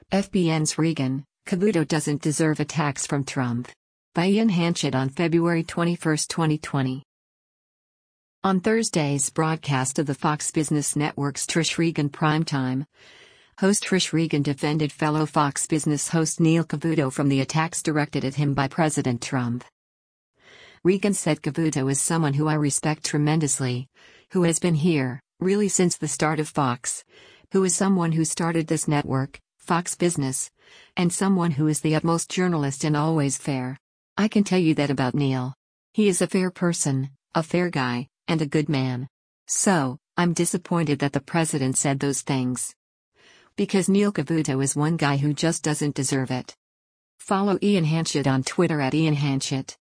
FBN's Regan, Cavuto doesn't deserve attacks from Trump. By Ian Hanchett on February 21, 2020. On Thursday's broadcast of the Fox Business Network's Trish Regan Primetime, host Trish Regan defended fellow Fox Business host Neil Cavuto from the attacks directed at him by President Trump. Regan said Cavuto is someone who I respect tremendously, who has been here, really since the start of Fox, who is someone who started this network, Fox Business, and someone who is the utmost journalist and always fair. I can tell you that about Neil. He is a fair person, a fair guy, and a good man. So, I'm disappointed that the president said those things. Because Neil Cavuto is one guy who just doesn't deserve it. Follow Ian Hanchett on Twitter at Ian Hanchett.